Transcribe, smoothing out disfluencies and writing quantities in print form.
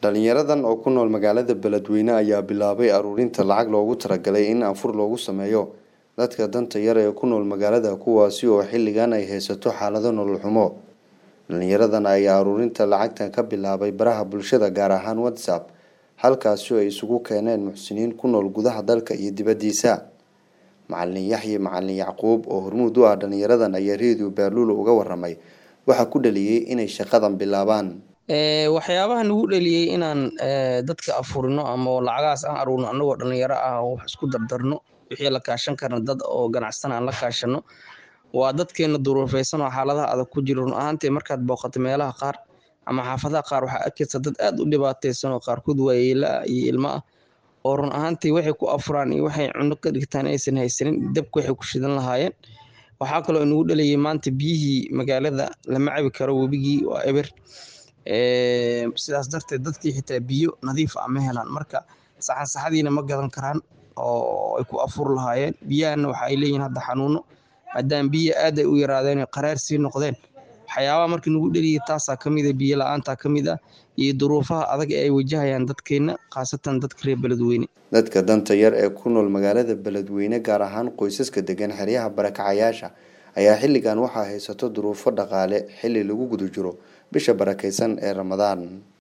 dhalinyaradan oo ku nool magaalada Beledweyne ayaa bilaabay aruurinta lacag loogu talagalay in afur loogu sameeyo dadka danta yar ee ku nool magaalada kuwaasi oo xilligan ay haysato xaalado nolol xumo. Dhalinyaradan ayaa aruurinta lacagtan ka bilaabay baraha bulshada gaar ahaan WhatsApp halkaas oo ay isugu keeneen muxsiniin ku nool gudaha dalka iyo dibadiisa. Macallin Yaxye Macallin Yacquub oo hormuud u ah dhalinyaradan ayaa Radio Baaluul uga waramay waxa ku dhaliyay inay shaqadan bilaabaan. waxyaabaha nagu dhaliyay inaan dadka afurino ama lacagaas aan aruurno anagoo dhalinyaro ah oo wax isku dardarno wixii la kaashan karna dad oo ganacsan aan la kaashano waa dadkeena duruufaysan oo xaaladaha adag ku jiro run ahaantii markaad booqato meelaha qaar ama xaafadaha qaar waxaa arkaysa dad aad u dhibaataysan oo qaarkood waayeela iyo ilmo ah oo run ahaantii waxay ku afuraan iyo waxay cunno ka dhigtaan aysan haysanin dabka waxay ku shidan lahaayeen. waxaa kaloo nagu dhaliyay maanta biyihii magaalada lama cabi karo webigii waa eber sidaas darteed dadkii xitaa biyo nadiif ah ma helaan marka saxadiina ma gadan karaan oo ay ku afur lahaayeen biyahana waxa ay leeyihiin hadda xanuuno maadaama biyo aad ay u yaraadeen qaraar sii noqdeen waxyaabaha markii nagu dhaliyay taasaa ka mid ah biyo la'aanta ka mid ah iyo duruufaha adag ee ay wajahayaan dadkeena khaasatan dadka reer Beledweyne. Dadka danta yar ee ku nool magaalada Beledweyne gaar ahaan qoysaska degan xeryaha barakacayaasha ayaa xilligan waxaa haysato duruufo dhaqaale xilli lagu guda jiro bisha barakeysan ee Ramadaan.